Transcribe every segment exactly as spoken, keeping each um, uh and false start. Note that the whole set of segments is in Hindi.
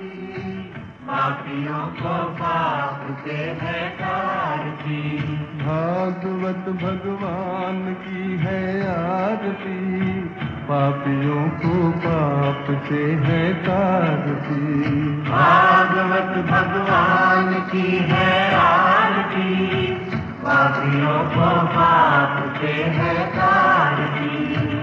पापियों को पाप से है तारती। भागवत भगवान की है आरती, पापियों को पाप से है तारती। भागवत भगवान की है आरती, पापियों को पाप से है तारती।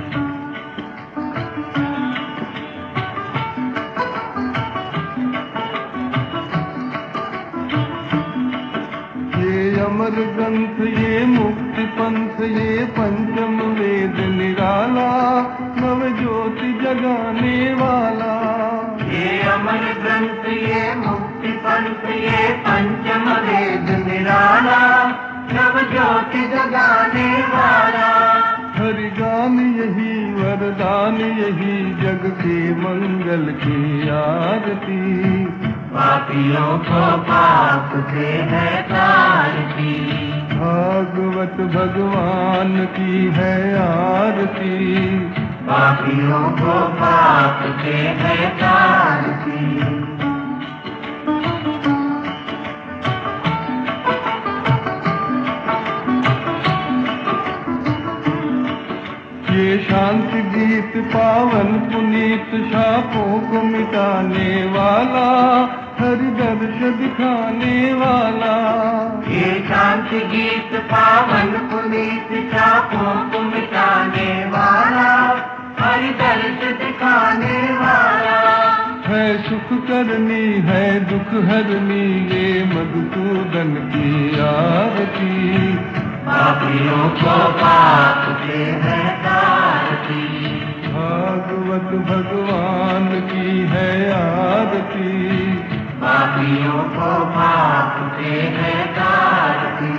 ये अमर ग्रंथ, ये मुक्ति पंथ, ये पंचम वेद निराला, नव ज्योति जगाने वाला। ये अमर ग्रंथ, ये मुक्ति पंथ, ये पंचम वेद निराला, नव ज्योति जगाने वाला। हरि गान यही, वरदान यही, जग के मंगल की आरती। पापियों को पाप से है तारती। भागवत भगवान की है आरती, पापियों को पाप से है तारती। ये शांति गीत पावन पुनीत, शापों को मिटाने वाला, हरि दर्श दिखाने वाला। ये शांति गीत पावन पुनीत, शापों को मिटाने वाला, हरि दर्श दिखाने वाला। है सुख करनी, है दुख हरनी, ये मधुसूदन की आरती। पापियों को पाप से है तारती। भागवत भगवान की है आरती, पापियों को पाप से है तारती।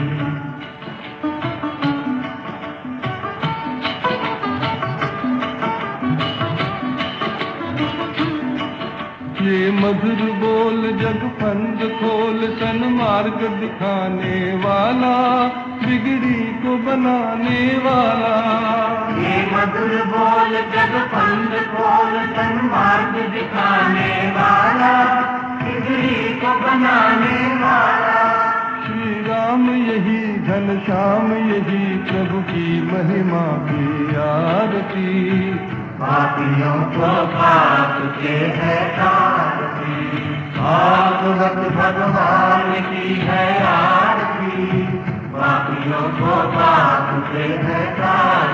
ये मधुर बोल जग फंद खोल, सन्मार्ग दिखाने वाला, बिगड़ी को बनाने वाला। ये मधुर बोल जग फंद खोल, सन्मार्ग दिखाने वाला, बिगड़ी को बनाने वाला। श्री राम यही, घनश्याम यही, प्रभु की महिमा की आरती। पापियों को पाप से है तारती। भागवत भगवान की है आरती, पापियों को पाप से है तारती।